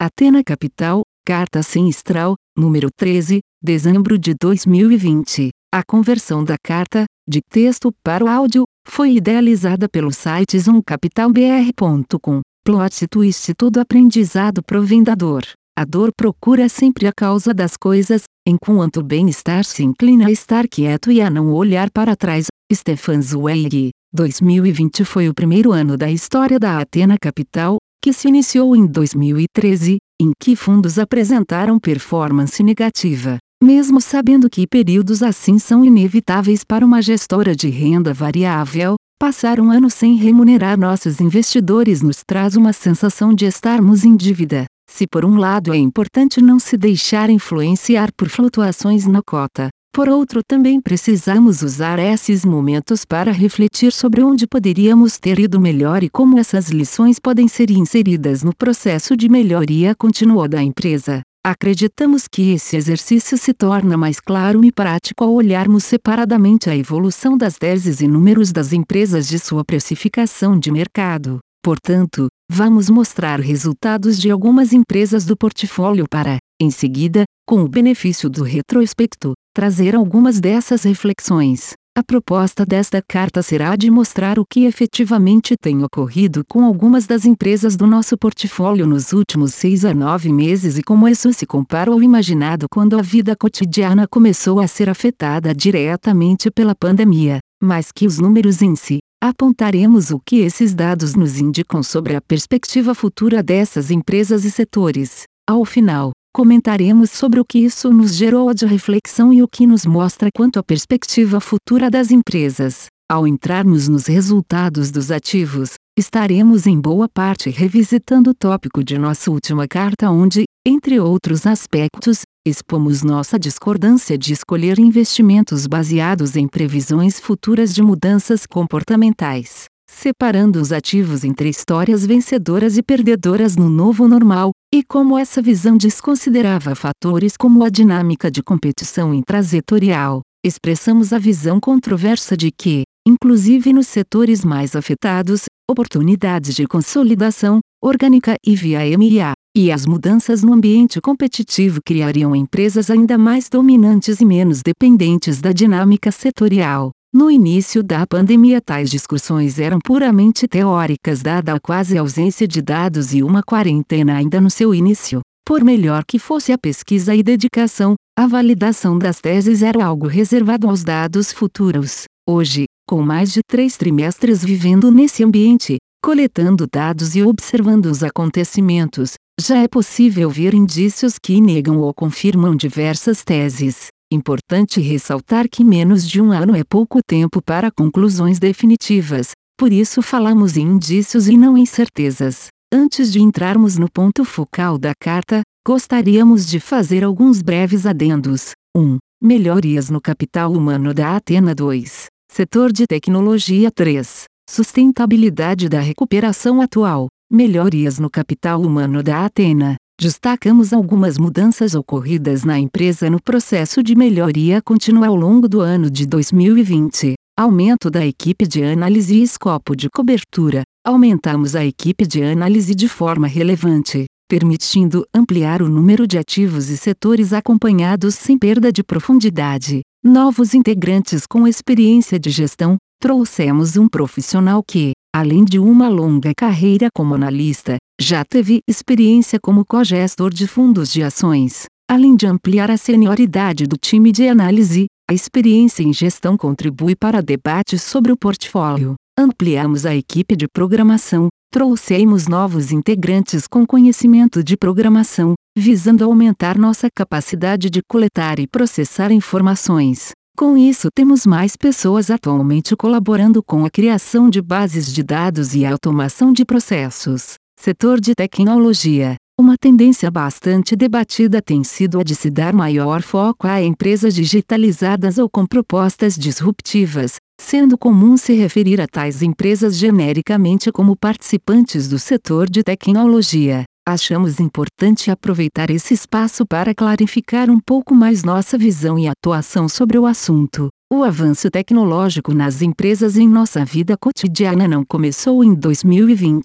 Athena Capital, carta semestral, número 13, dezembro de 2020. A conversão da carta, de texto para o áudio, foi idealizada pelo site zoomcapitalbr.com. Plot twist: todo aprendizado provém da dor. A dor procura sempre a causa das coisas, enquanto o bem-estar se inclina a estar quieto e a não olhar para trás. Stefan Zweig. 2020 foi o primeiro ano da história da Athena Capital, que se iniciou em 2013, em que fundos apresentaram performance negativa. Mesmo sabendo que períodos assim são inevitáveis para uma gestora de renda variável, passar um ano sem remunerar nossos investidores nos traz uma sensação de estarmos em dívida. Se por um lado é importante não se deixar influenciar por flutuações na cota, por outro também precisamos usar esses momentos para refletir sobre onde poderíamos ter ido melhor e como essas lições podem ser inseridas no processo de melhoria contínua da empresa. Acreditamos que esse exercício se torna mais claro e prático ao olharmos separadamente a evolução das teses e números das empresas de sua precificação de mercado. Portanto, vamos mostrar resultados de algumas empresas do portfólio para, em seguida, com o benefício do retrospecto, trazer algumas dessas reflexões. A proposta desta carta será de mostrar o que efetivamente tem ocorrido com algumas das empresas do nosso portfólio nos últimos 6 a 9 meses e como isso se compara ao imaginado quando a vida cotidiana começou a ser afetada diretamente pela pandemia. Mais que os números em si, apontaremos o que esses dados nos indicam sobre a perspectiva futura dessas empresas e setores. Ao final, comentaremos sobre o que isso nos gerou de reflexão e o que nos mostra quanto à perspectiva futura das empresas. Ao entrarmos nos resultados dos ativos, estaremos em boa parte revisitando o tópico de nossa última carta onde, entre outros aspectos, expomos nossa discordância de escolher investimentos baseados em previsões futuras de mudanças comportamentais, separando os ativos entre histórias vencedoras e perdedoras no novo normal, e como essa visão desconsiderava fatores como a dinâmica de competição intrasetorial. Expressamos a visão controversa de que, inclusive nos setores mais afetados, oportunidades de consolidação, orgânica e via M&A, e as mudanças no ambiente competitivo criariam empresas ainda mais dominantes e menos dependentes da dinâmica setorial. No início da pandemia tais discussões eram puramente teóricas dada a quase ausência de dados e uma quarentena ainda no seu início. Por melhor que fosse a pesquisa e dedicação, a validação das teses era algo reservado aos dados futuros. Hoje, com mais de 3 trimestres vivendo nesse ambiente, coletando dados e observando os acontecimentos, já é possível ver indícios que negam ou confirmam diversas teses. Importante ressaltar que menos de um ano é pouco tempo para conclusões definitivas, por isso falamos em indícios e não em certezas. Antes de entrarmos no ponto focal da carta, gostaríamos de fazer alguns breves adendos. 1. Melhorias no capital humano da Athena. 2. Setor de tecnologia. 3. Sustentabilidade da recuperação atual. Melhorias no capital humano da Athena. Destacamos algumas mudanças ocorridas na empresa no processo de melhoria contínua ao longo do ano de 2020. Aumento da equipe de análise e escopo de cobertura. Aumentamos a equipe de análise de forma relevante, permitindo ampliar o número de ativos e setores acompanhados sem perda de profundidade. Novos integrantes com experiência de gestão. Trouxemos um profissional que, além de uma longa carreira como analista, já teve experiência como cogestor de fundos de ações. Além de ampliar a senioridade do time de análise, a experiência em gestão contribui para debates sobre o portfólio. Ampliamos a equipe de programação, trouxemos novos integrantes com conhecimento de programação, visando aumentar nossa capacidade de coletar e processar informações. Com isso temos mais pessoas atualmente colaborando com a criação de bases de dados e a automação de processos. Setor de tecnologia. Uma tendência bastante debatida tem sido a de se dar maior foco a empresas digitalizadas ou com propostas disruptivas, sendo comum se referir a tais empresas genericamente como participantes do setor de tecnologia. Achamos importante aproveitar esse espaço para clarificar um pouco mais nossa visão e atuação sobre o assunto. O avanço tecnológico nas empresas em nossa vida cotidiana não começou em 2020,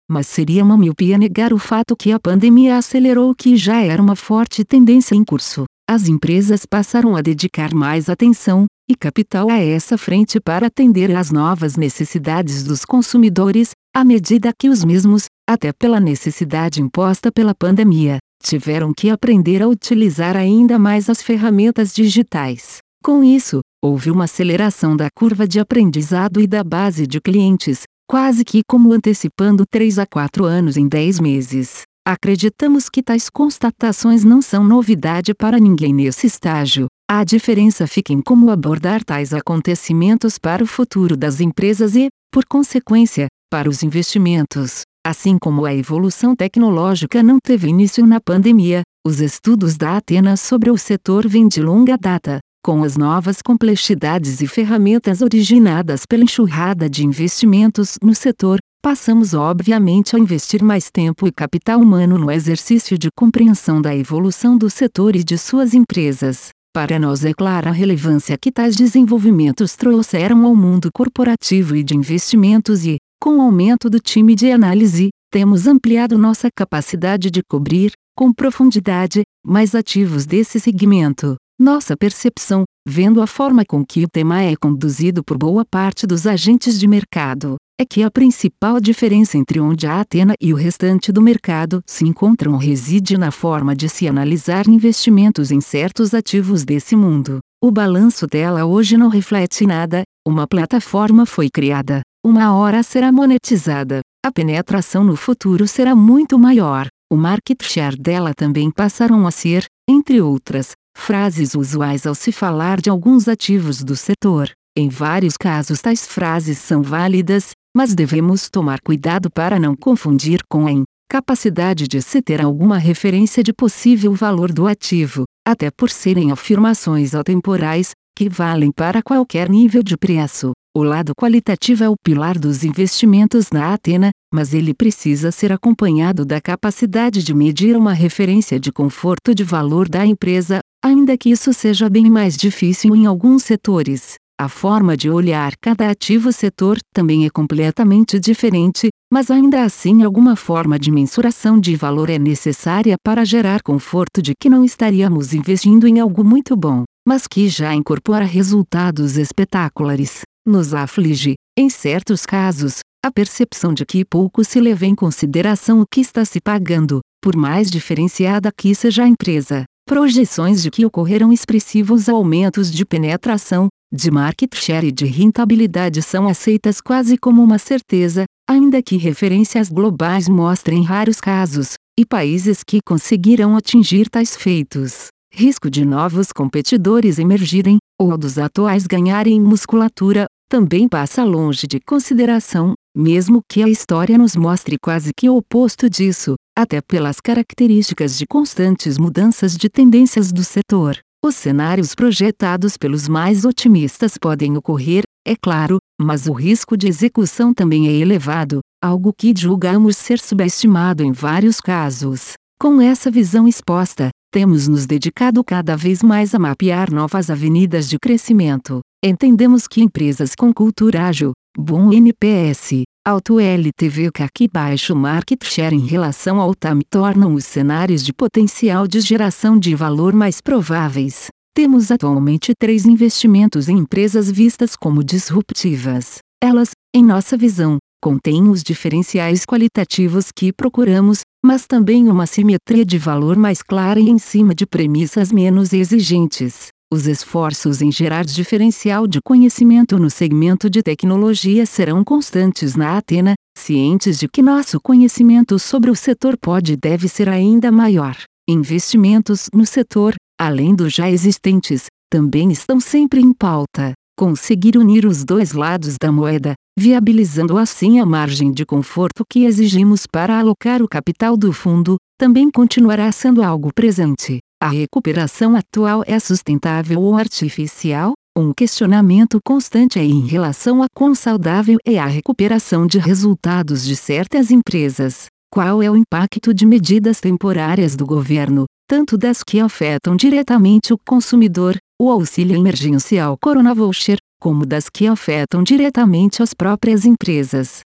mas seria uma miopia negar o fato que a pandemia acelerou o que já era uma forte tendência em curso. As empresas passaram a dedicar mais atenção e capital a essa frente para atender às novas necessidades dos consumidores, à medida que os mesmos, até pela necessidade imposta pela pandemia, tiveram que aprender a utilizar ainda mais as ferramentas digitais. Com isso, houve uma aceleração da curva de aprendizado e da base de clientes, quase que como antecipando 3 a 4 anos em 10 meses. Acreditamos que tais constatações não são novidade para ninguém nesse estágio. A diferença fica em como abordar tais acontecimentos para o futuro das empresas e, por consequência, para os investimentos. Assim como a evolução tecnológica não teve início na pandemia, os estudos da Athena sobre o setor vêm de longa data, com as novas complexidades e ferramentas originadas pela enxurrada de investimentos no setor. Passamos obviamente a investir mais tempo e capital humano no exercício de compreensão da evolução do setor e de suas empresas. Para nós é clara a relevância que tais desenvolvimentos trouxeram ao mundo corporativo e de investimentos e, com o aumento do time de análise, temos ampliado nossa capacidade de cobrir, com profundidade, mais ativos desse segmento. Nossa percepção, vendo a forma com que o tema é conduzido por boa parte dos agentes de mercado, é que a principal diferença entre onde a Athena e o restante do mercado se encontram reside na forma de se analisar investimentos em certos ativos desse mundo. O balanço dela hoje não reflete nada, uma plataforma foi criada, uma hora será monetizada, a penetração no futuro será muito maior, o market share dela também passarão a ser, entre outras, frases usuais ao se falar de alguns ativos do setor. Em vários casos tais frases são válidas, mas devemos tomar cuidado para não confundir com a incapacidade de se ter alguma referência de possível valor do ativo, até por serem afirmações atemporais, que valem para qualquer nível de preço. O lado qualitativo é o pilar dos investimentos na Athena, mas ele precisa ser acompanhado da capacidade de medir uma referência de conforto de valor da empresa, ainda que isso seja bem mais difícil em alguns setores. A forma de olhar cada ativo setor também é completamente diferente, mas ainda assim alguma forma de mensuração de valor é necessária para gerar conforto de que não estaríamos investindo em algo muito bom, mas que já incorpora resultados espetaculares. Nos aflige, em certos casos, a percepção de que pouco se leva em consideração o que está se pagando, por mais diferenciada que seja a empresa. Projeções de que ocorrerão expressivos aumentos de penetração, de market share e de rentabilidade são aceitas quase como uma certeza, ainda que referências globais mostrem raros casos, e países que conseguirão atingir tais feitos. Risco de novos competidores emergirem, ou dos atuais ganharem musculatura, também passa longe de consideração, mesmo que a história nos mostre quase que o oposto disso, até pelas características de constantes mudanças de tendências do setor. Os cenários projetados pelos mais otimistas podem ocorrer, é claro, mas o risco de execução também é elevado, algo que julgamos ser subestimado em vários casos. Com essa visão exposta, temos nos dedicado cada vez mais a mapear novas avenidas de crescimento. Entendemos que empresas com cultura ágil, bom NPS, alto LTV CAC e baixo market share em relação ao TAM tornam os cenários de potencial de geração de valor mais prováveis. Temos atualmente 3 investimentos em empresas vistas como disruptivas. Elas, em nossa visão, contêm os diferenciais qualitativos que procuramos, mas também uma simetria de valor mais clara e em cima de premissas menos exigentes. Os esforços em gerar diferencial de conhecimento no segmento de tecnologia serão constantes na Athena, cientes de que nosso conhecimento sobre o setor pode e deve ser ainda maior. Investimentos no setor, além dos já existentes, também estão sempre em pauta. Conseguir unir os dois lados da moeda, viabilizando assim a margem de conforto que exigimos para alocar o capital do fundo, também continuará sendo algo presente. A recuperação atual é sustentável ou artificial? Um questionamento constante é em relação a quão saudável é a recuperação de resultados de certas empresas. Qual é o impacto de medidas temporárias do governo, tanto das que afetam diretamente o consumidor, o auxílio emergencial Coronavoucher, como das que afetam diretamente as próprias empresas?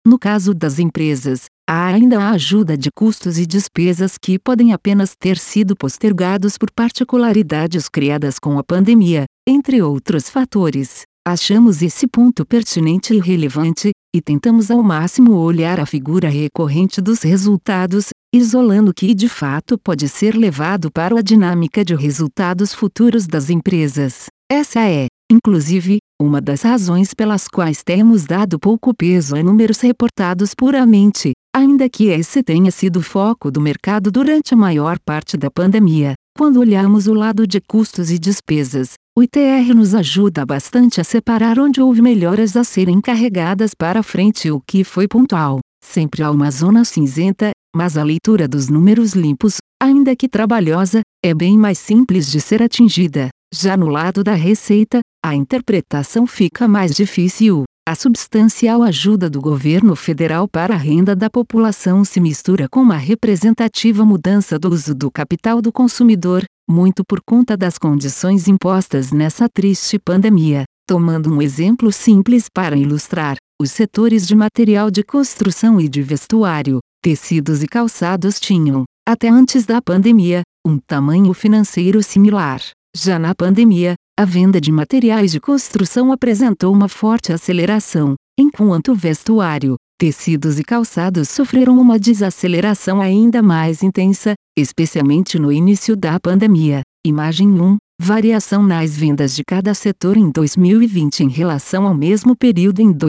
No caso das empresas, há ainda a ajuda de custos e despesas que podem apenas ter sido postergados por particularidades criadas com a pandemia, entre outros fatores. Achamos esse ponto pertinente e relevante, e tentamos ao máximo olhar a figura recorrente dos resultados, isolando o que de fato pode ser levado para a dinâmica de resultados futuros das empresas. Essa é, inclusive, uma das razões pelas quais temos dado pouco peso a números reportados puramente, ainda que esse tenha sido o foco do mercado durante a maior parte da pandemia. Quando olhamos o lado de custos e despesas, o ITR nos ajuda bastante a separar onde houve melhoras a serem carregadas para frente e o que foi pontual. Sempre há uma zona cinzenta, mas a leitura dos números limpos, ainda que trabalhosa, é bem mais simples de ser atingida. Já no lado da receita, a interpretação fica mais difícil. A substancial ajuda do governo federal para a renda da população se mistura com uma representativa mudança do uso do capital do consumidor, muito por conta das condições impostas nessa triste pandemia. Tomando um exemplo simples para ilustrar, os setores de material de construção e de vestuário, tecidos e calçados tinham, até antes da pandemia, um tamanho financeiro similar. Já na pandemia, a venda de materiais de construção apresentou uma forte aceleração, enquanto o vestuário, tecidos e calçados sofreram uma desaceleração ainda mais intensa, especialmente no início da pandemia. Imagem 1. Variação nas vendas de cada setor em 2020 em relação ao mesmo período em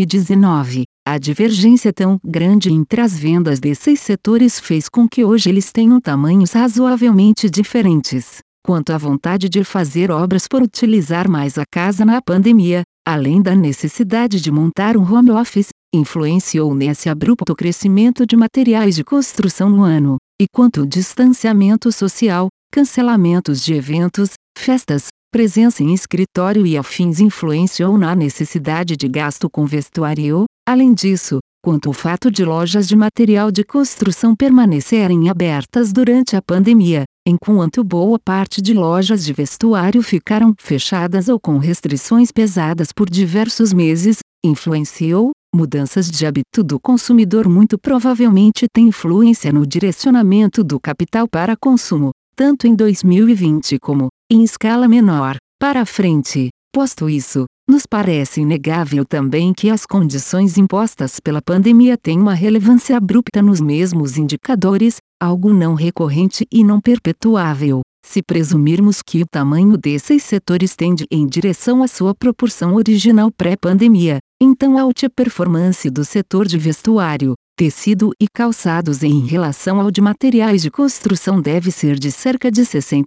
2019. A divergência tão grande entre as vendas desses setores fez com que hoje eles tenham tamanhos razoavelmente diferentes. Quanto à vontade de fazer obras por utilizar mais a casa na pandemia, além da necessidade de montar um home office, influenciou nesse abrupto crescimento de materiais de construção no ano. E quanto ao distanciamento social, cancelamentos de eventos, festas, presença em escritório e afins influenciou na necessidade de gasto com vestuário. Além disso, quanto ao fato de lojas de material de construção permanecerem abertas durante a pandemia, enquanto boa parte de lojas de vestuário ficaram fechadas ou com restrições pesadas por diversos meses, influenciou. Mudanças de hábito do consumidor muito provavelmente têm influência no direcionamento do capital para consumo, tanto em 2020 como, em escala menor, para frente. Posto isso, nos parece inegável também que as condições impostas pela pandemia têm uma relevância abrupta nos mesmos indicadores, algo não recorrente e não perpetuável. Se presumirmos que o tamanho desses setores tende em direção à sua proporção original pré-pandemia, então a alta performance do setor de vestuário, tecido e calçados em relação ao de materiais de construção deve ser de cerca de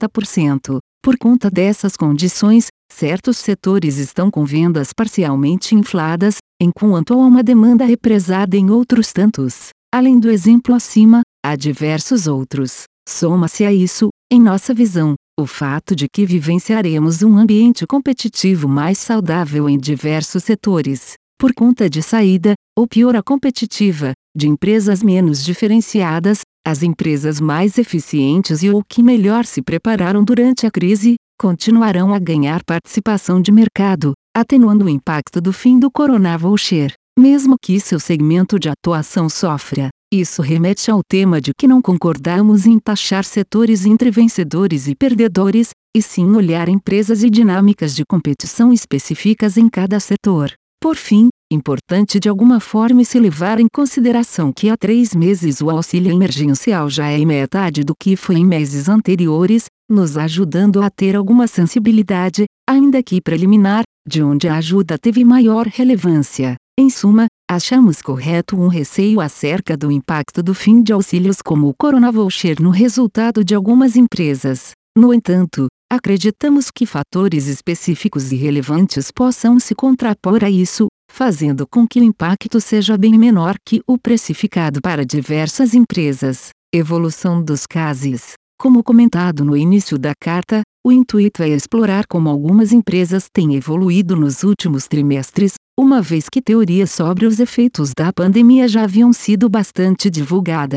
60%. Por conta dessas condições, certos setores estão com vendas parcialmente infladas, enquanto há uma demanda represada em outros tantos. Além do exemplo acima, há diversos outros. Soma-se a isso, em nossa visão, o fato de que vivenciaremos um ambiente competitivo mais saudável em diversos setores, por conta de saída, ou pior a competitiva, de empresas menos diferenciadas, as empresas mais eficientes e ou que melhor se prepararam durante a crise, continuarão a ganhar participação de mercado, atenuando o impacto do fim do coronavoucher, mesmo que seu segmento de atuação sofra. Isso remete ao tema de que não concordamos em taxar setores entre vencedores e perdedores, e sim olhar empresas e dinâmicas de competição específicas em cada setor. Por fim, importante de alguma forma se levar em consideração que há 3 meses o auxílio emergencial já é metade do que foi em meses anteriores, nos ajudando a ter alguma sensibilidade, ainda que preliminar, de onde a ajuda teve maior relevância. Em suma, achamos correto um receio acerca do impacto do fim de auxílios como o coronavoucher no resultado de algumas empresas. No entanto, acreditamos que fatores específicos e relevantes possam se contrapor a isso, fazendo com que o impacto seja bem menor que o precificado para diversas empresas. Evolução dos casos. Como comentado no início da carta, o intuito é explorar como algumas empresas têm evoluído nos últimos trimestres, uma vez que teorias sobre os efeitos da pandemia já haviam sido bastante divulgadas.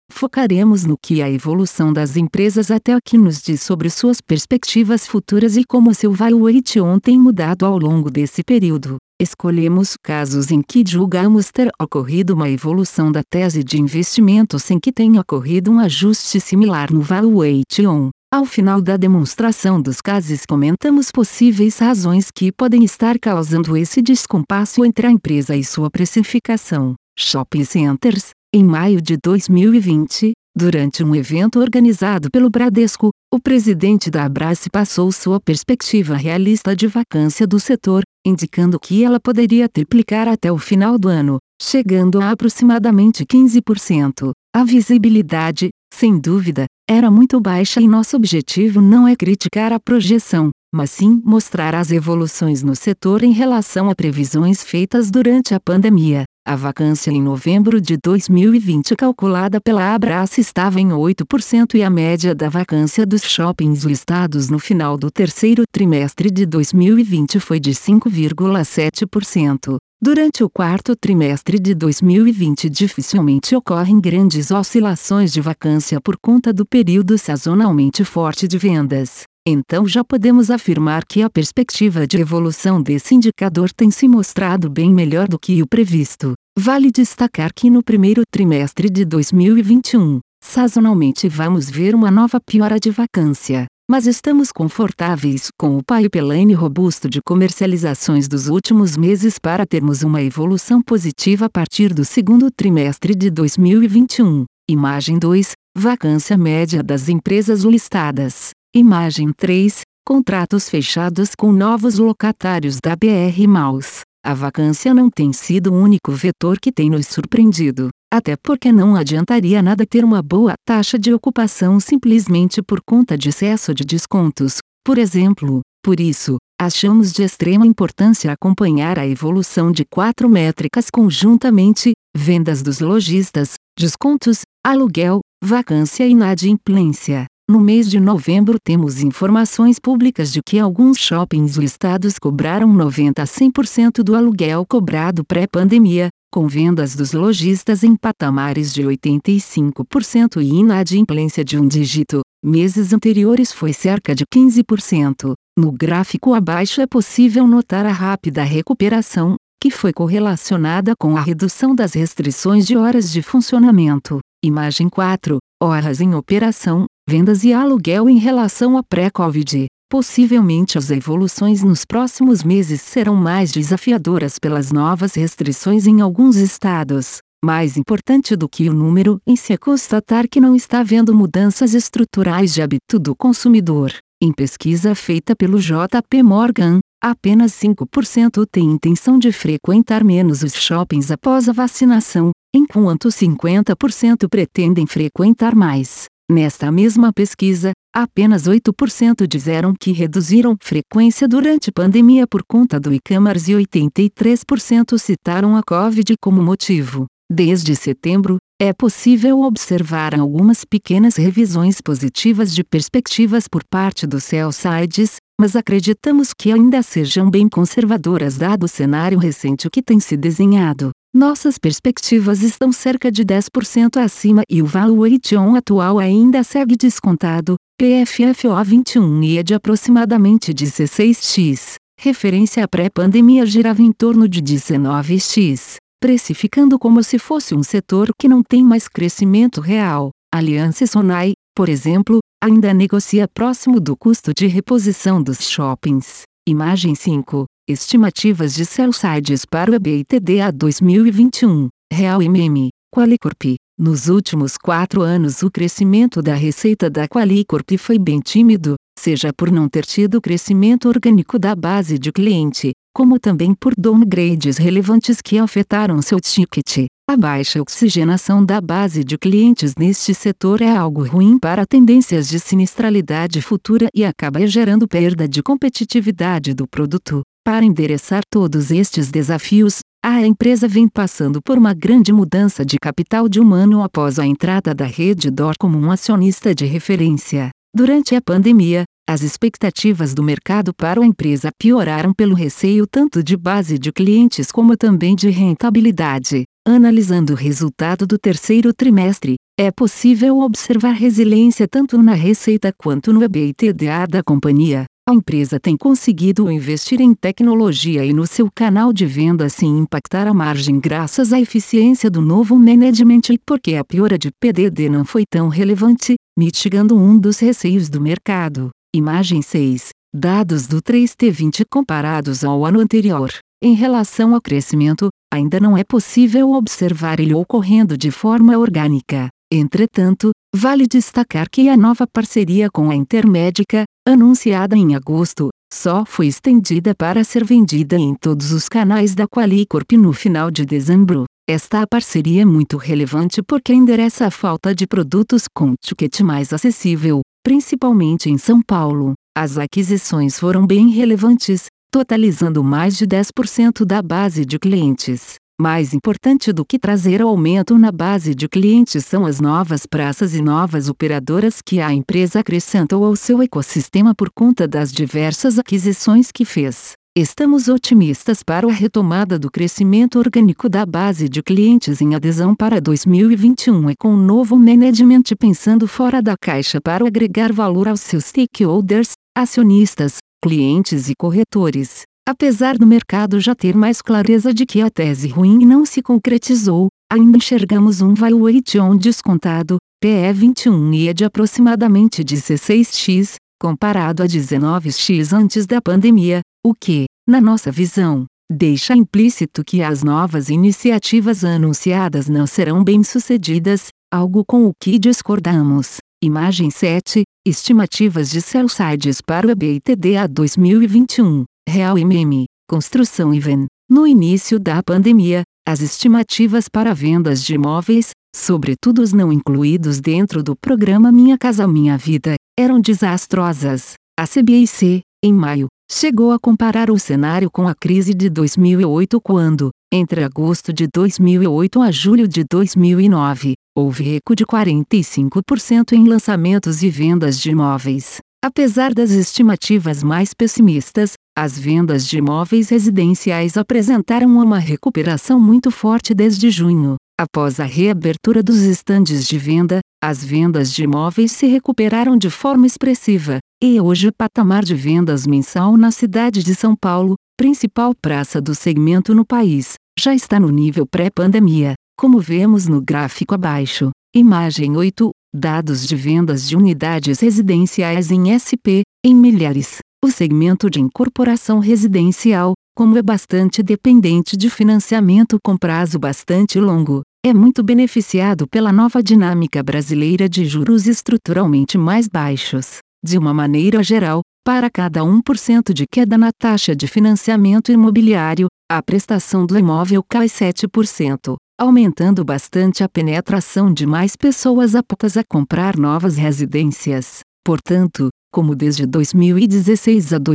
focaremos no que a evolução das empresas até aqui nos diz sobre suas perspectivas futuras e como seu valuation tem mudado ao longo desse período. Escolhemos casos em que julgamos ter ocorrido uma evolução da tese de investimento sem que tenha ocorrido um ajuste similar no valuation. Ao final da demonstração dos casos, comentamos possíveis razões que podem estar causando esse descompasso entre a empresa e sua precificação. Shopping Centers. Em maio de 2020, durante um evento organizado pelo Bradesco, o presidente da Abrace passou sua perspectiva realista de vacância do setor, indicando que ela poderia triplicar até o final do ano, chegando a aproximadamente 15%. A visibilidade, sem dúvida, era muito baixa e nosso objetivo não é criticar a projeção, mas sim mostrar as evoluções no setor em relação a previsões feitas durante a pandemia. A vacância em novembro de 2020 calculada pela Abrace estava em 8% e a média da vacância dos shoppings listados no final do terceiro trimestre de 2020 foi de 5,7%. Durante o quarto trimestre de 2020 dificilmente ocorrem grandes oscilações de vacância por conta do período sazonalmente forte de vendas. Então já podemos afirmar que a perspectiva de evolução desse indicador tem se mostrado bem melhor do que o previsto. Vale destacar que no primeiro trimestre de 2021, sazonalmente vamos ver uma nova piora de vacância, mas estamos confortáveis com o pipeline robusto de comercializações dos últimos meses para termos uma evolução positiva a partir do segundo trimestre de 2021. Imagem 2, vacância média das empresas listadas. Imagem 3, contratos fechados com novos locatários da BR Malls. A vacância não tem sido o único vetor que tem nos surpreendido, até porque não adiantaria nada ter uma boa taxa de ocupação simplesmente por conta de excesso de descontos, por exemplo. Por isso, achamos de extrema importância acompanhar a evolução de 4 métricas conjuntamente: vendas dos lojistas, descontos, aluguel, vacância e inadimplência. No mês de novembro temos informações públicas de que alguns shoppings listados cobraram 90 a 100% do aluguel cobrado pré-pandemia, com vendas dos lojistas em patamares de 85% e inadimplência de um dígito. Meses anteriores foi cerca de 15%. No gráfico abaixo é possível notar a rápida recuperação, que foi correlacionada com a redução das restrições de horas de funcionamento. Imagem 4, horas em operação, vendas e aluguel em relação a pré-Covid. Possivelmente as evoluções nos próximos meses serão mais desafiadoras pelas novas restrições em alguns estados. Mais importante do que o número em si é constatar que não está havendo mudanças estruturais de hábito do consumidor. Em pesquisa feita pelo JP Morgan, apenas 5% tem intenção de frequentar menos os shoppings após a vacinação, enquanto 50% pretendem frequentar mais. Nesta mesma pesquisa, apenas 8% disseram que reduziram frequência durante a pandemia por conta do e-commerce e 83% citaram a Covid como motivo. Desde setembro, é possível observar algumas pequenas revisões positivas de perspectivas por parte dos sell-sides, mas acreditamos que ainda sejam bem conservadoras dado o cenário recente que tem se desenhado. Nossas perspectivas estão cerca de 10% acima e o valuation atual ainda segue descontado, PFFO 21 e é de aproximadamente 16x. Referência à pré-pandemia girava em torno de 19x, precificando como se fosse um setor que não tem mais crescimento real. Aliança Sonai, por exemplo, ainda negocia próximo do custo de reposição dos shoppings. Imagem 5. Estimativas de sell-sides para o EBITDA 2021. Real MM, Qualicorp. Nos últimos 4 anos o crescimento da receita da Qualicorp foi bem tímido, seja por não ter tido crescimento orgânico da base de cliente, como também por downgrades relevantes que afetaram seu ticket. A baixa oxigenação da base de clientes neste setor é algo ruim para tendências de sinistralidade futura e acaba gerando perda de competitividade do produto. Para endereçar todos estes desafios, a empresa vem passando por uma grande mudança de capital de 1 ano após a entrada da Redditor como um acionista de referência. Durante a pandemia, as expectativas do mercado para a empresa pioraram pelo receio tanto de base de clientes como também de rentabilidade. Analisando o resultado do terceiro trimestre, é possível observar resiliência tanto na receita quanto no EBITDA da companhia. A empresa tem conseguido investir em tecnologia e no seu canal de venda sem impactar a margem graças à eficiência do novo management e porque a piora de PDD não foi tão relevante, mitigando um dos receios do mercado. Imagem 6. Dados do 3T20 comparados ao ano anterior. Em relação ao crescimento, ainda não é possível observar ele ocorrendo de forma orgânica. Entretanto, vale destacar que a nova parceria com a Intermédica, anunciada em agosto, só foi estendida para ser vendida em todos os canais da Qualicorp no final de dezembro. Esta parceria é muito relevante porque endereça a falta de produtos com ticket mais acessível, principalmente em São Paulo. As aquisições foram bem relevantes, totalizando mais de 10% da base de clientes. Mais importante do que trazer aumento na base de clientes são as novas praças e novas operadoras que a empresa acrescentou ao seu ecossistema por conta das diversas aquisições que fez. Estamos otimistas para a retomada do crescimento orgânico da base de clientes em adesão para 2021 e com o novo management pensando fora da caixa para agregar valor aos seus stakeholders, acionistas, clientes e corretores. Apesar do mercado já ter mais clareza de que a tese ruim não se concretizou, ainda enxergamos um valuation descontado, PE21 e de aproximadamente 16x, comparado a 19x antes da pandemia, o que, na nossa visão, deixa implícito que as novas iniciativas anunciadas não serão bem-sucedidas, algo com o que discordamos. Imagem 7. Estimativas de sell-sides para o EBITDA 2021. Real MM, Construção Even. No início da pandemia, as estimativas para vendas de imóveis, sobretudo os não incluídos dentro do programa Minha Casa Minha Vida, eram desastrosas. A CBIC, em maio, chegou a comparar o cenário com a crise de 2008 quando, entre agosto de 2008 a julho de 2009, houve recuo de 45% em lançamentos e vendas de imóveis. Apesar das estimativas mais pessimistas, as vendas de imóveis residenciais apresentaram uma recuperação muito forte desde junho. Após a reabertura dos estandes de venda, as vendas de imóveis se recuperaram de forma expressiva, e hoje o patamar de vendas mensal na cidade de São Paulo, principal praça do segmento no país, já está no nível pré-pandemia, como vemos no gráfico abaixo. Imagem 8. Dados de vendas de unidades residenciais em SP, em milhares. O segmento de incorporação residencial, como é bastante dependente de financiamento com prazo bastante longo, é muito beneficiado pela nova dinâmica brasileira de juros estruturalmente mais baixos. De uma maneira geral, para cada 1% de queda na taxa de financiamento imobiliário, a prestação do imóvel cai 7%. Aumentando bastante a penetração de mais pessoas aptas a comprar novas residências. Portanto, como desde 2016 a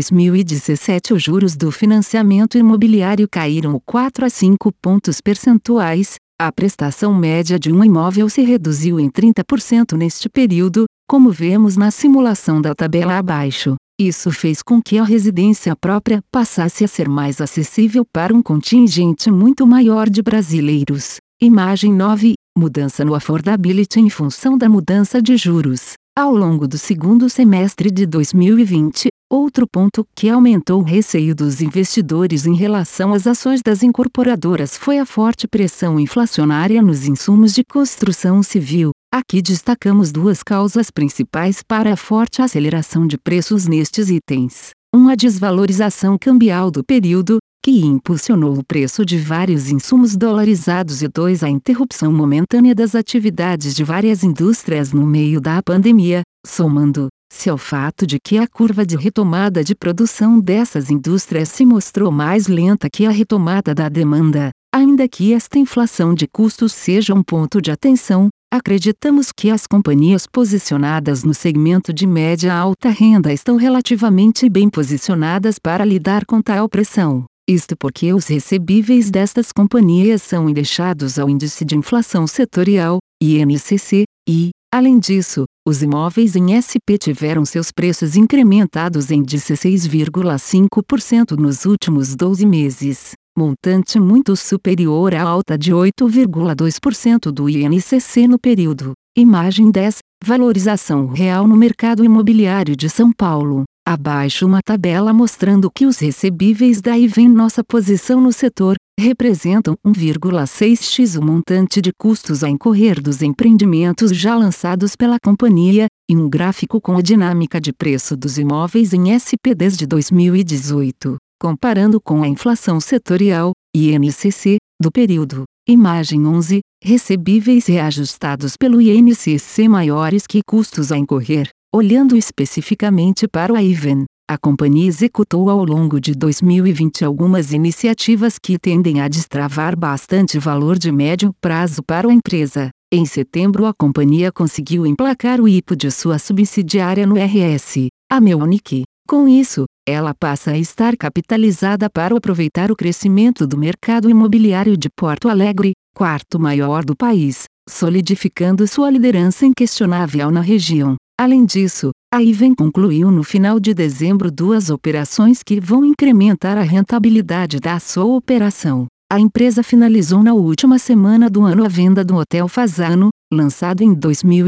2017 os juros do financiamento imobiliário caíram 4 a 5 pontos percentuais, a prestação média de um imóvel se reduziu em 30% neste período, como vemos na simulação da tabela abaixo. Isso fez com que a residência própria passasse a ser mais acessível para um contingente muito maior de brasileiros. Imagem 9. Mudança no affordability em função da mudança de juros. Ao longo do segundo semestre de 2020, outro ponto que aumentou o receio dos investidores em relação às ações das incorporadoras foi a forte pressão inflacionária nos insumos de construção civil. Aqui destacamos duas causas principais para a forte aceleração de preços nestes itens. A desvalorização cambial do período, que impulsionou o preço de vários insumos dolarizados, e 2. A interrupção momentânea das atividades de várias indústrias no meio da pandemia, somando-se ao fato de que a curva de retomada de produção dessas indústrias se mostrou mais lenta que a retomada da demanda. Ainda que esta inflação de custos seja um ponto de atenção, acreditamos que as companhias posicionadas no segmento de média a alta renda estão relativamente bem posicionadas para lidar com tal pressão. Isto porque os recebíveis destas companhias são indexados ao Índice de Inflação Setorial, INCC, e, além disso, os imóveis em SP tiveram seus preços incrementados em 16,5% nos últimos 12 meses. Montante muito superior à alta de 8,2% do INCC no período. Imagem 10. Valorização real no mercado imobiliário de São Paulo. Abaixo uma tabela mostrando que os recebíveis da Ivem nossa posição no setor, representam 1,6x o montante de custos a incorrer dos empreendimentos já lançados pela companhia, e um gráfico com a dinâmica de preço dos imóveis em SP desde 2018, comparando com a inflação setorial, INCC, do período. Imagem 11. Recebíveis reajustados pelo INCC maiores que custos a incorrer. Olhando especificamente para a Ivem, a companhia executou ao longo de 2020 algumas iniciativas que tendem a destravar bastante valor de médio prazo para a empresa. Em setembro a companhia conseguiu emplacar o IPO de sua subsidiária no RS, a Meonic. Com isso, ela passa a estar capitalizada para aproveitar o crescimento do mercado imobiliário de Porto Alegre, quarto maior do país, solidificando sua liderança inquestionável na região. Além disso, a Ivem concluiu no final de dezembro 2 operações que vão incrementar a rentabilidade da sua operação. A empresa finalizou na última semana do ano a venda do Hotel Fasano, lançado em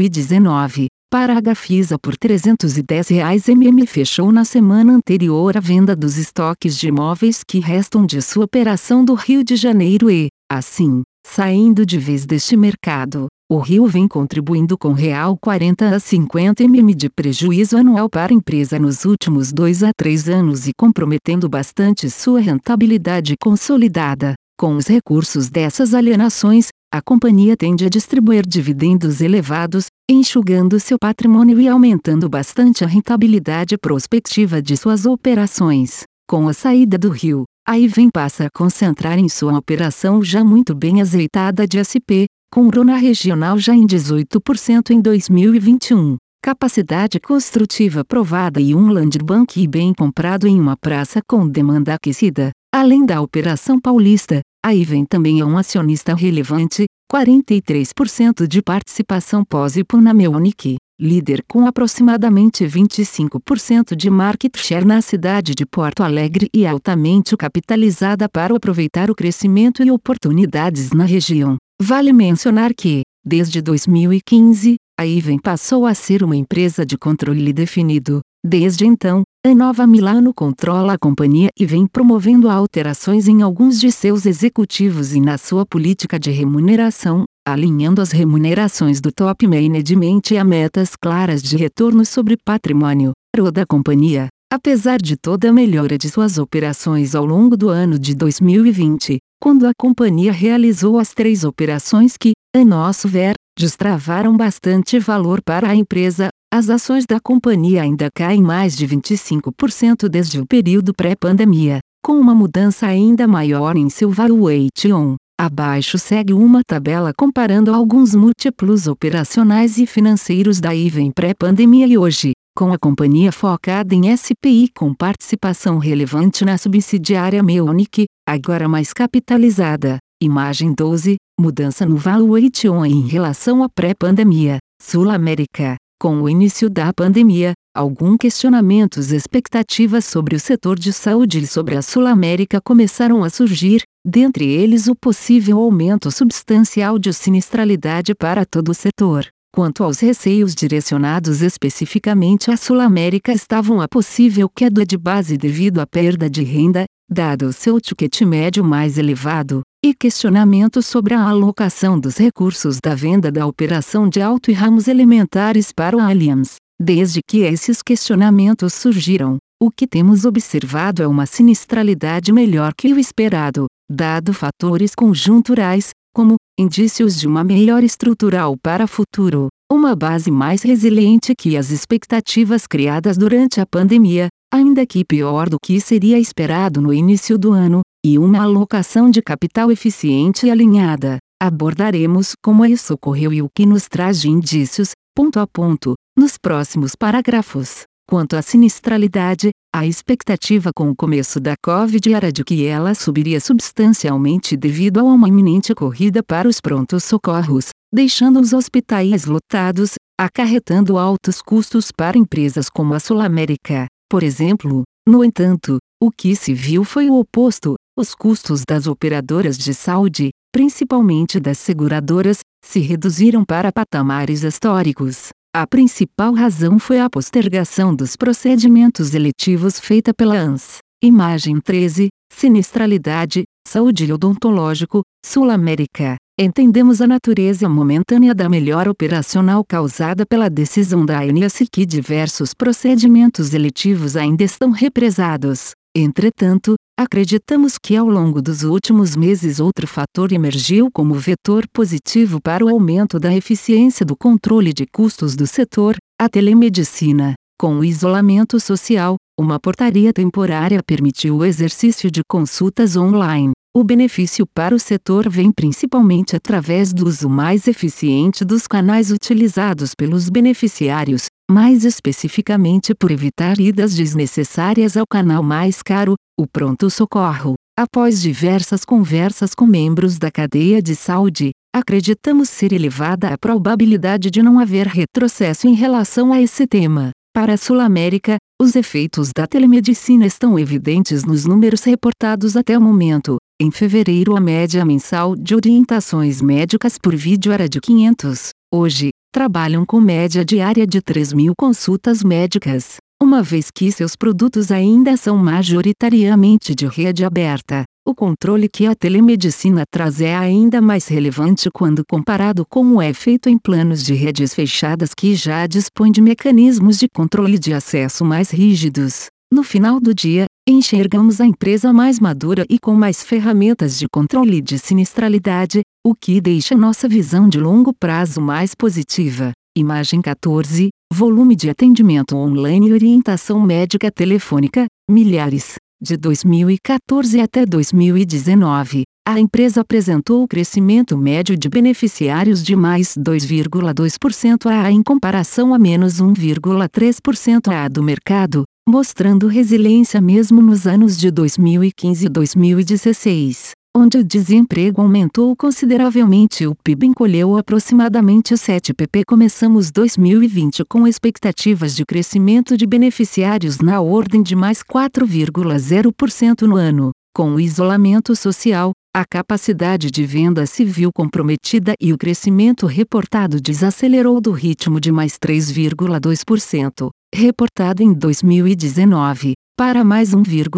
2019, para a Gafisa por R$ 310 e fechou na semana anterior a venda dos estoques de imóveis que restam de sua operação do Rio de Janeiro e, assim, saindo de vez deste mercado. O Rio vem contribuindo com R$ 40 a 50 mm de prejuízo anual para a empresa nos últimos 2 a 3 anos e comprometendo bastante sua rentabilidade consolidada. Com os recursos dessas alienações, a companhia tende a distribuir dividendos elevados, enxugando seu patrimônio e aumentando bastante a rentabilidade prospectiva de suas operações. Com a saída do Rio, a Ivem passa a concentrar em sua operação já muito bem azeitada de SP, com RONA regional já em 18% em 2021, capacidade construtiva provada e um land bank bem comprado em uma praça com demanda aquecida. Além da operação paulista, a Ivem também é um acionista relevante, 43% de participação pós-IPO na Meonic, líder com aproximadamente 25% de market share na cidade de Porto Alegre e altamente capitalizada para aproveitar o crescimento e oportunidades na região. Vale mencionar que, desde 2015, a Ivem passou a ser uma empresa de controle definido. Desde então, a Nova Milano controla a companhia e vem promovendo alterações em alguns de seus executivos e na sua política de remuneração, alinhando as remunerações do top management a metas claras de retorno sobre patrimônio da companhia. Apesar de toda a melhora de suas operações ao longo do ano de 2020, quando a companhia realizou as 3 operações que, a nosso ver, destravaram bastante valor para a empresa, as ações da companhia ainda caem mais de 25% desde o período pré-pandemia, com uma mudança ainda maior em seu valuation. Abaixo segue uma tabela comparando alguns múltiplos operacionais e financeiros da Ivem pré-pandemia e hoje, com a companhia focada em SPI com participação relevante na subsidiária Meonic, agora mais capitalizada. Imagem 12, mudança no valuation em relação à pré-pandemia. Sul América. Com o início da pandemia, alguns questionamentos e expectativas sobre o setor de saúde e sobre a Sul América começaram a surgir, dentre eles o possível aumento substancial de sinistralidade para todo o setor. Quanto aos receios direcionados especificamente à Sul América estavam a possível queda de base devido à perda de renda, dado o seu ticket médio mais elevado, e questionamentos sobre a alocação dos recursos da venda da operação de Auto e ramos elementares para o Allianz. Desde que esses questionamentos surgiram, o que temos observado é uma sinistralidade melhor que o esperado, dado fatores conjunturais, como indícios de uma melhora estrutural para o futuro, uma base mais resiliente que as expectativas criadas durante a pandemia, ainda que pior do que seria esperado no início do ano, e uma alocação de capital eficiente e alinhada. Abordaremos como isso ocorreu e o que nos traz de indícios, ponto a ponto, nos próximos parágrafos. Quanto à sinistralidade, a expectativa com o começo da Covid era de que ela subiria substancialmente devido a uma iminente corrida para os prontos-socorros, deixando os hospitais lotados, acarretando altos custos para empresas como a Sul América, por exemplo. No entanto, o que se viu foi o oposto. Os custos das operadoras de saúde, principalmente das seguradoras, se reduziram para patamares históricos. A principal razão foi a postergação dos procedimentos eletivos feita pela ANS. Imagem 13, Sinistralidade, Saúde e Odontológico, Sul-América. Entendemos a natureza momentânea da melhora operacional causada pela decisão da ANS que diversos procedimentos eletivos ainda estão represados. Entretanto, acreditamos que ao longo dos últimos meses outro fator emergiu como vetor positivo para o aumento da eficiência do controle de custos do setor, a telemedicina. Com o isolamento social, uma portaria temporária permitiu o exercício de consultas online. O benefício para o setor vem principalmente através do uso mais eficiente dos canais utilizados pelos beneficiários, mais especificamente por evitar idas desnecessárias ao canal mais caro, o pronto-socorro. Após diversas conversas com membros da cadeia de saúde, acreditamos ser elevada a probabilidade de não haver retrocesso em relação a esse tema. Para a Sul-América, os efeitos da telemedicina estão evidentes nos números reportados até o momento. Em fevereiro, a média mensal de orientações médicas por vídeo era de 500. Hoje, trabalham com média diária de 3.000 consultas médicas, uma vez que seus produtos ainda são majoritariamente de rede aberta. O controle que a telemedicina traz é ainda mais relevante quando comparado com o é feito em planos de redes fechadas que já dispõem de mecanismos de controle de acesso mais rígidos. No final do dia, enxergamos a empresa mais madura e com mais ferramentas de controle de sinistralidade, o que deixa nossa visão de longo prazo mais positiva. Imagem 14, Volume de atendimento online e orientação médica telefônica, milhares. De 2014 até 2019, a empresa apresentou o crescimento médio de beneficiários de mais 2,2% em comparação a menos 1,3% do mercado, mostrando resiliência mesmo nos anos de 2015 e 2016, onde o desemprego aumentou consideravelmente e o PIB encolheu aproximadamente 7 pp. Começamos 2020 com expectativas de crescimento de beneficiários na ordem de mais 4,0% no ano. Com o isolamento social, a capacidade de venda se viu comprometida e o crescimento reportado desacelerou do ritmo de mais 3,2%, reportado em 2019, para mais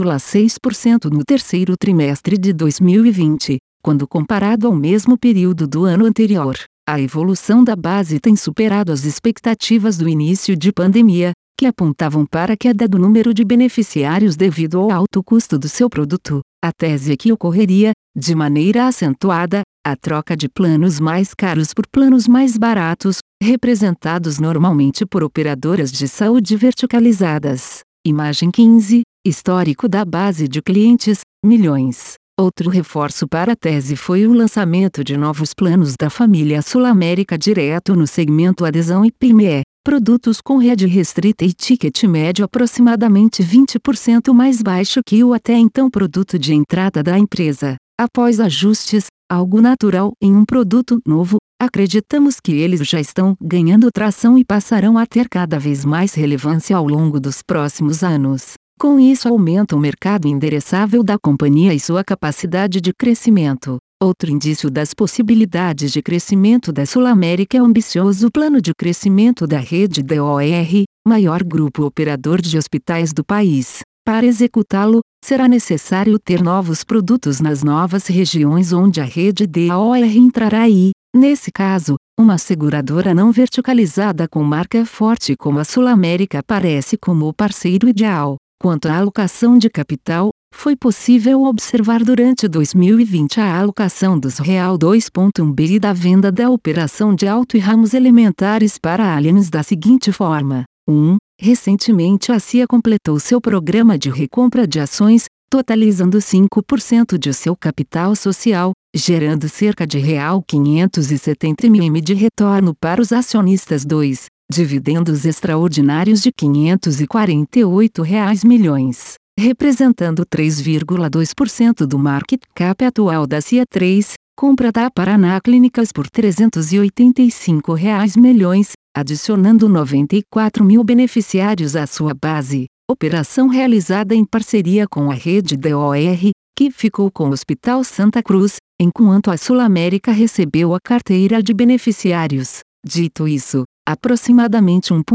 1,6% no terceiro trimestre de 2020, quando comparado ao mesmo período do ano anterior. A evolução da base tem superado as expectativas do início de pandemia, que apontavam para a queda do número de beneficiários devido ao alto custo do seu produto. A tese é que ocorreria, de maneira acentuada, a troca de planos mais caros por planos mais baratos, representados normalmente por operadoras de saúde verticalizadas. Imagem 15, Histórico da base de clientes, milhões. Outro reforço para a tese foi o lançamento de novos planos da família Sul-América direto no segmento adesão e PME, produtos com rede restrita e ticket médio aproximadamente 20% mais baixo que o até então produto de entrada da empresa. Após ajustes, algo natural em um produto novo, acreditamos que eles já estão ganhando tração e passarão a ter cada vez mais relevância ao longo dos próximos anos. Com isso aumenta o mercado endereçável da companhia e sua capacidade de crescimento. Outro indício das possibilidades de crescimento da Sul-América é o ambicioso plano de crescimento da rede DOR, maior grupo operador de hospitais do país. Para executá-lo, será necessário ter novos produtos nas novas regiões onde a rede DOR entrará e, nesse caso, uma seguradora não verticalizada com marca forte como a Sul-América aparece como o parceiro ideal. Quanto à alocação de capital, foi possível observar durante 2020 a alocação dos Real 2,1 bi da venda da operação de auto e ramos elementares para Allianz da seguinte forma. 1. Recentemente a CIA completou seu programa de recompra de ações, totalizando 5% de seu capital social, gerando cerca de R$570 mil de retorno para os acionistas. 2. Dividendos extraordinários de R$548 milhões, representando 3,2% do market cap atual da CIA. 3. Compra da Paraná Clínicas por R$385 milhões, adicionando 94 mil beneficiários à sua base. Operação realizada em parceria com a rede DOR, que ficou com o Hospital Santa Cruz, enquanto a Sul América recebeu a carteira de beneficiários. Dito isso, aproximadamente R$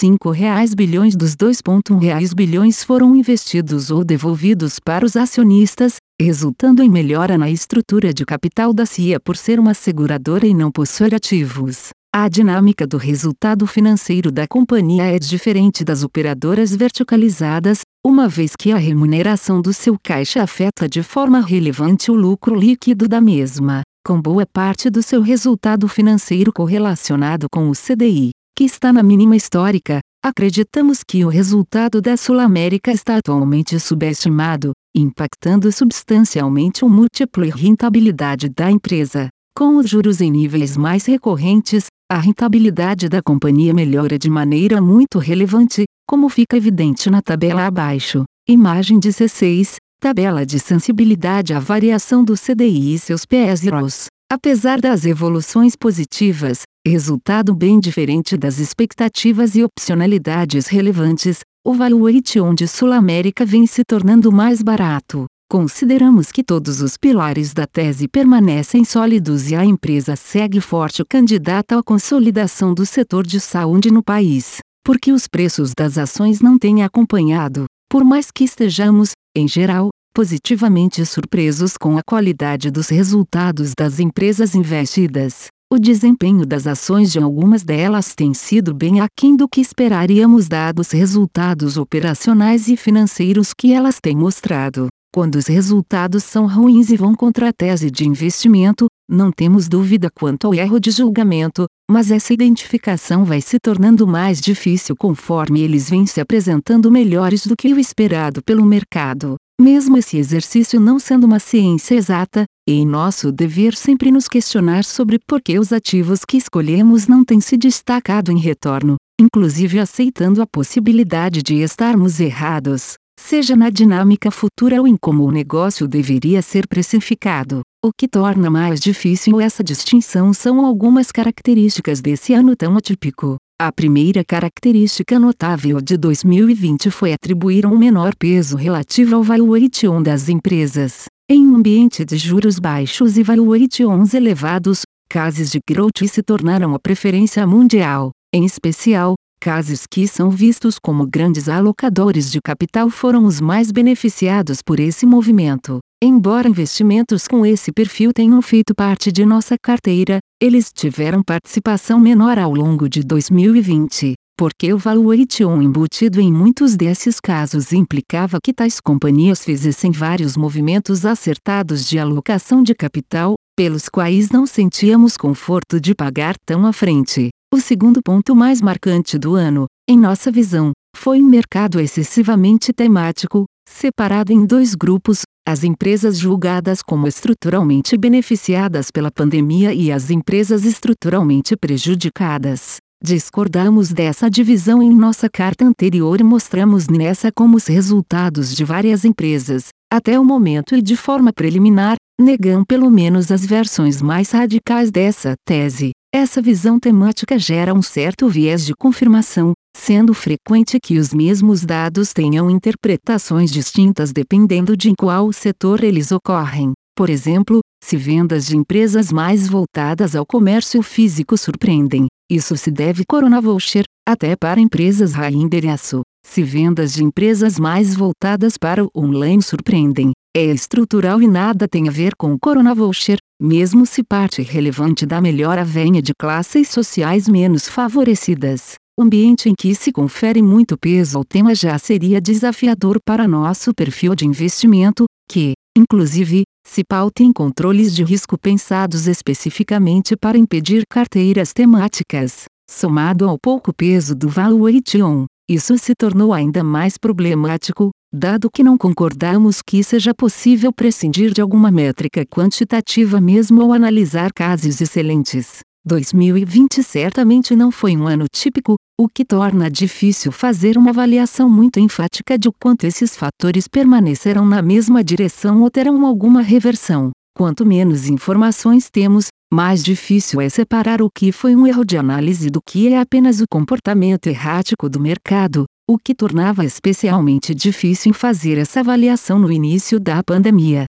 1,5 bilhões dos R$ 2,1 bilhões foram investidos ou devolvidos para os acionistas, resultando em melhora na estrutura de capital da CIA por ser uma seguradora e não possuir ativos. A dinâmica do resultado financeiro da companhia é diferente das operadoras verticalizadas, uma vez que a remuneração do seu caixa afeta de forma relevante o lucro líquido da mesma, com boa parte do seu resultado financeiro correlacionado com o CDI, que está na mínima histórica. Acreditamos que o resultado da Sul América está atualmente subestimado, impactando substancialmente o múltiplo e rentabilidade da empresa. Com os juros em níveis mais recorrentes, a rentabilidade da companhia melhora de maneira muito relevante, como fica evidente na tabela abaixo. Imagem 16, tabela de sensibilidade à variação do CDI e seus P/ROs. Apesar das evoluções positivas, resultado bem diferente das expectativas e opcionalidades relevantes, o valuation de Sul América vem se tornando mais barato. Consideramos que todos os pilares da tese permanecem sólidos e a empresa segue forte candidata à consolidação do setor de saúde no país, porque os preços das ações não têm acompanhado, por mais que estejamos, em geral, positivamente surpresos com a qualidade dos resultados das empresas investidas. O desempenho das ações de algumas delas tem sido bem aquém do que esperaríamos dados os resultados operacionais e financeiros que elas têm mostrado. Quando os resultados são ruins e vão contra a tese de investimento, não temos dúvida quanto ao erro de julgamento, mas essa identificação vai se tornando mais difícil conforme eles vêm se apresentando melhores do que o esperado pelo mercado. Mesmo esse exercício não sendo uma ciência exata, é em nosso dever sempre nos questionar sobre por que os ativos que escolhemos não têm se destacado em retorno, inclusive aceitando a possibilidade de estarmos errados, seja na dinâmica futura ou em como o negócio deveria ser precificado. O que torna mais difícil essa distinção são algumas características desse ano tão atípico. A primeira característica notável de 2020 foi atribuir um menor peso relativo ao valuation das empresas. Em um ambiente de juros baixos e valuations elevados, cases de growth se tornaram a preferência mundial. Em especial, casos que são vistos como grandes alocadores de capital foram os mais beneficiados por esse movimento. Embora investimentos com esse perfil tenham feito parte de nossa carteira, eles tiveram participação menor ao longo de 2020, porque o valuation embutido em muitos desses casos implicava que tais companhias fizessem vários movimentos acertados de alocação de capital, pelos quais não sentíamos conforto de pagar tão à frente. O segundo ponto mais marcante do ano, em nossa visão, foi um mercado excessivamente temático, separado em dois grupos: as empresas julgadas como estruturalmente beneficiadas pela pandemia e as empresas estruturalmente prejudicadas. Discordamos dessa divisão em nossa carta anterior e mostramos nessa como os resultados de várias empresas, até o momento e de forma preliminar, negam pelo menos as versões mais radicais dessa tese. Essa visão temática gera um certo viés de confirmação, sendo frequente que os mesmos dados tenham interpretações distintas dependendo de em qual setor eles ocorrem. Por exemplo, se vendas de empresas mais voltadas ao comércio físico surpreendem, isso se deve coronavoucher, até para empresas high endereço. Se vendas de empresas mais voltadas para o online surpreendem, é estrutural e nada tem a ver com o coronavoucher, mesmo se parte relevante da melhora venha de classes sociais menos favorecidas. O ambiente em que se confere muito peso ao tema já seria desafiador para nosso perfil de investimento, que, inclusive, se pauta em controles de risco pensados especificamente para impedir carteiras temáticas. Somado ao pouco peso do valuation, isso se tornou ainda mais problemático, dado que não concordamos que seja possível prescindir de alguma métrica quantitativa mesmo ao analisar casos excelentes. 2020 certamente não foi um ano típico, o que torna difícil fazer uma avaliação muito enfática de quanto esses fatores permanecerão na mesma direção ou terão alguma reversão. Quanto menos informações temos, mais difícil é separar o que foi um erro de análise do que é apenas o comportamento errático do mercado, o que tornava especialmente difícil fazer essa avaliação no início da pandemia.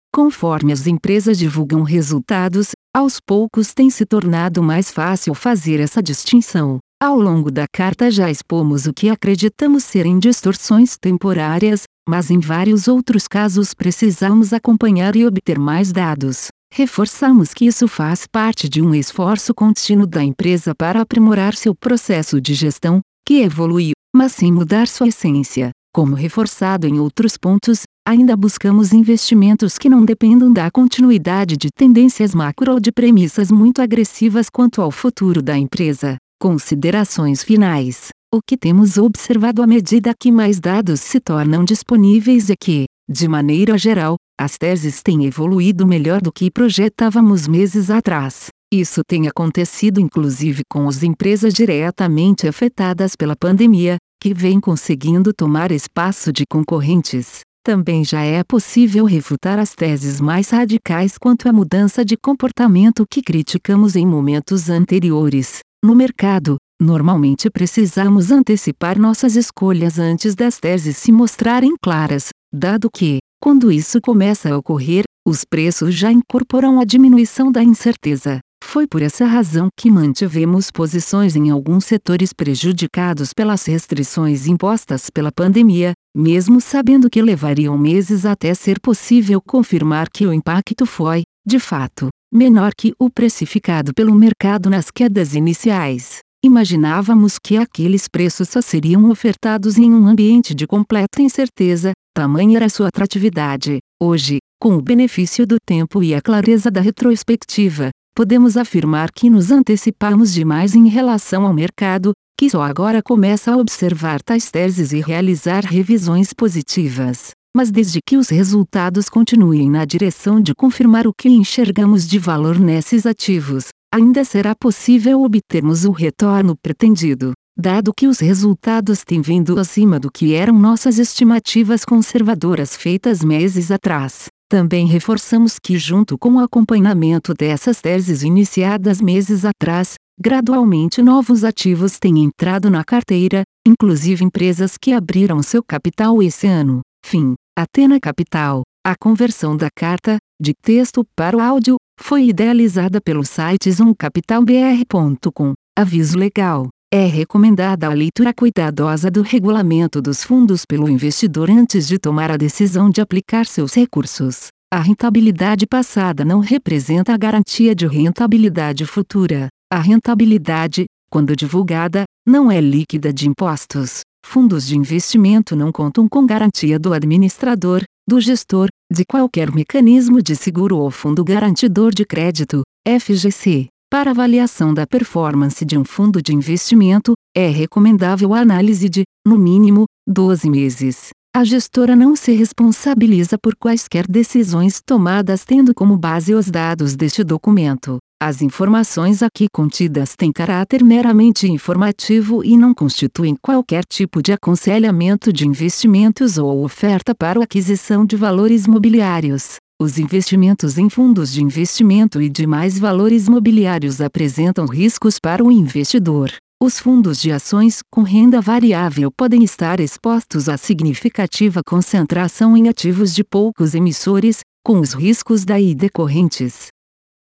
Conforme as empresas divulgam resultados, aos poucos tem se tornado mais fácil fazer essa distinção. Ao longo da carta já expomos o que acreditamos serem distorções temporárias, mas em vários outros casos precisamos acompanhar e obter mais dados. Reforçamos que isso faz parte de um esforço contínuo da empresa para aprimorar seu processo de gestão, que evoluiu, mas sem mudar sua essência. Como reforçado em outros pontos, ainda buscamos investimentos que não dependam da continuidade de tendências macro ou de premissas muito agressivas quanto ao futuro da empresa. Considerações finais. O que temos observado à medida que mais dados se tornam disponíveis é que, de maneira geral, as teses têm evoluído melhor do que projetávamos meses atrás. Isso tem acontecido inclusive com as empresas diretamente afetadas pela pandemia, que vêm conseguindo tomar espaço de concorrentes. Também já é possível refutar as teses mais radicais quanto à mudança de comportamento que criticamos em momentos anteriores. No mercado, normalmente precisamos antecipar nossas escolhas antes das teses se mostrarem claras, dado que, quando isso começa a ocorrer, os preços já incorporam a diminuição da incerteza. Foi por essa razão que mantivemos posições em alguns setores prejudicados pelas restrições impostas pela pandemia, mesmo sabendo que levariam meses até ser possível confirmar que o impacto foi, de fato, menor que o precificado pelo mercado nas quedas iniciais. Imaginávamos que aqueles preços só seriam ofertados em um ambiente de completa incerteza, tamanha era sua atratividade. Hoje, com o benefício do tempo e a clareza da retrospectiva, podemos afirmar que nos antecipamos demais em relação ao mercado, que só agora começa a observar tais teses e realizar revisões positivas. Mas desde que os resultados continuem na direção de confirmar o que enxergamos de valor nesses ativos, ainda será possível obtermos o retorno pretendido. Dado que os resultados têm vindo acima do que eram nossas estimativas conservadoras feitas meses atrás, também reforçamos que, junto com o acompanhamento dessas teses iniciadas meses atrás, gradualmente novos ativos têm entrado na carteira, inclusive empresas que abriram seu capital esse ano. Fim. Athena Capital. A conversão da carta, de texto para o áudio, foi idealizada pelo site zoomcapitalbr.com. Aviso legal. É recomendada a leitura cuidadosa do regulamento dos fundos pelo investidor antes de tomar a decisão de aplicar seus recursos. A rentabilidade passada não representa a garantia de rentabilidade futura. A rentabilidade, quando divulgada, não é líquida de impostos. Fundos de investimento não contam com garantia do administrador, do gestor, de qualquer mecanismo de seguro ou fundo garantidor de crédito, FGC. Para avaliação da performance de um fundo de investimento, é recomendável a análise de, no mínimo, 12 meses. A gestora não se responsabiliza por quaisquer decisões tomadas tendo como base os dados deste documento. As informações aqui contidas têm caráter meramente informativo e não constituem qualquer tipo de aconselhamento de investimentos ou oferta para a aquisição de valores mobiliários. Os investimentos em fundos de investimento e demais valores mobiliários apresentam riscos para o investidor. Os fundos de ações com renda variável podem estar expostos a significativa concentração em ativos de poucos emissores, com os riscos daí decorrentes.